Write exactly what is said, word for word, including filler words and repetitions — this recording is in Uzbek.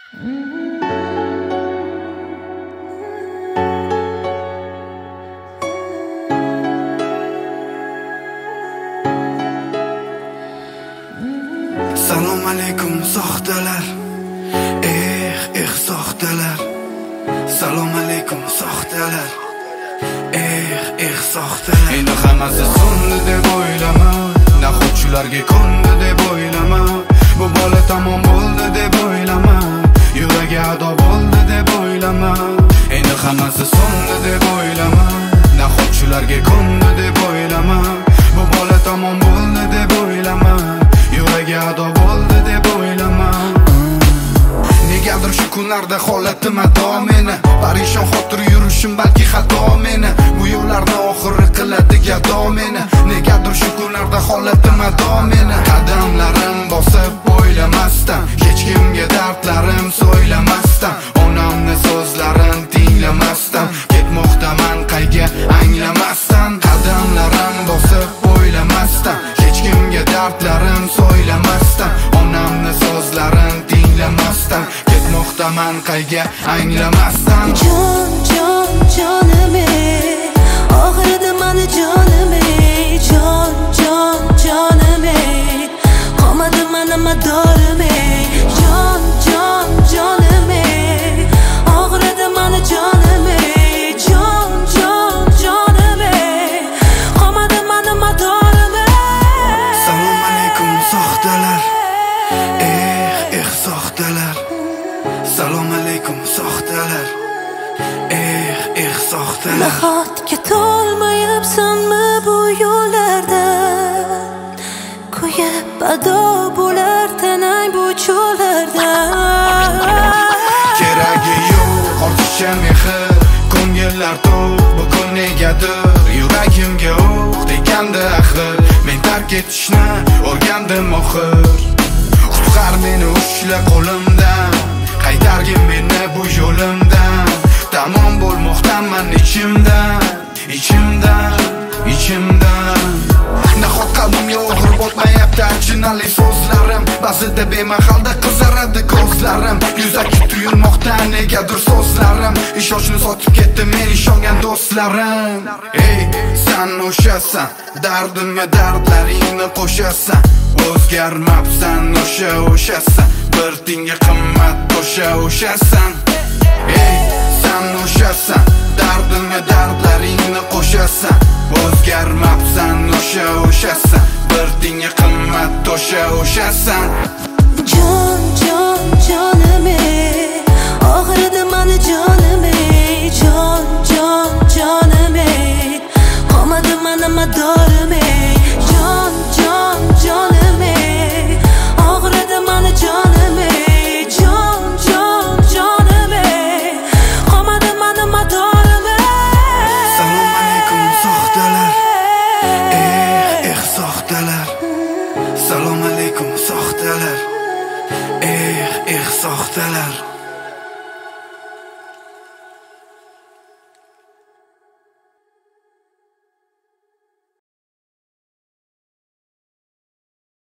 Salom alaykum soxtalar, eh eh soxtalar. Salom alaykum soxtalar, eh eh soxtalar. Endi hammasi so'ndi deb o'ylama, naxotchilarga ko'ndi deb o'ylama. Bu bola tamom bo'ldi deb o'ylama, yuragi ado bo'ldi deb o'ylama. Endi hammasi so'ndi deb o'ylama, naxotchilarga ko'ndi deb o'ylama. Bu bola tamom bo'ldi deb o'ylama, yuragi ado bo'ldi deb o'ylama. Negadir shu kunlarda holatim ado meni, parishon xotir yurishim balki xato meni. Bu yo'llarni oxiri qiladi gado meni. Negadir shu kunlarda holatim ado meni. Qadamlarim bosib o'ylamasdan, hech kimga dardlarim so'ylamasdan, onamni so'zlarini tinglamasdan, ketmoqdaman qayga anglamasdan. Qadamlarim bosib o'ylamasdan, hech kimga dardlarim so'ylamasdan, onamni so'zlarini tinglamasdan, ketmoqdaman qayga anglamasdan. Jon jon jonim ey, og'ridi mani jonim ey. Jon jon jonim ey, qolmadi mani madorim ey. Jon jon jonim ey, og'ridi mani jonim ey. Jon jon jonim ey, qolmadi mani madorim ey. Salom alaykum soxtalar, eh eh soxtalar. Salom alaykum soxtalar, eh eh soxtalar. Nahotki to'lmayapsanmi bu yo'llarda, kuyib ado bo'lar tanang bu cho'llarda. Keragi yo'q ortiqcha mehr, ko'ngillar to'q bugun negadir yuragimga o'q tegandi axir. Men tark etishni o'rgandim oxir. Qutqar meni ushla qo'limdan, qaytargin meni bu yo'limdan. Tamom bo'lmoqdaman ichimdan, ichimdan, ichimdan. Nahot qalbimga og'ir botmayapti achinali so'zlarim, ba'zida bemahalda qizaradi ko'zlarim. Yuzaki tuyulmoqda negadir so'zlarim, ishonchni sotib ketdi men ishongan do'stlarim. Ey sen o'shasan, dardimga dardlaringni qo'shasan. O'zgarmabsan o'sha o'shasan, bir tinga qimmat o'sha o'shasan. Ey sen o'shasan, dardimga dardlaringni qo'shasan. O'zgarmabsan o'sha o'shasan, bir tinga qimmat o'sha o'shasan.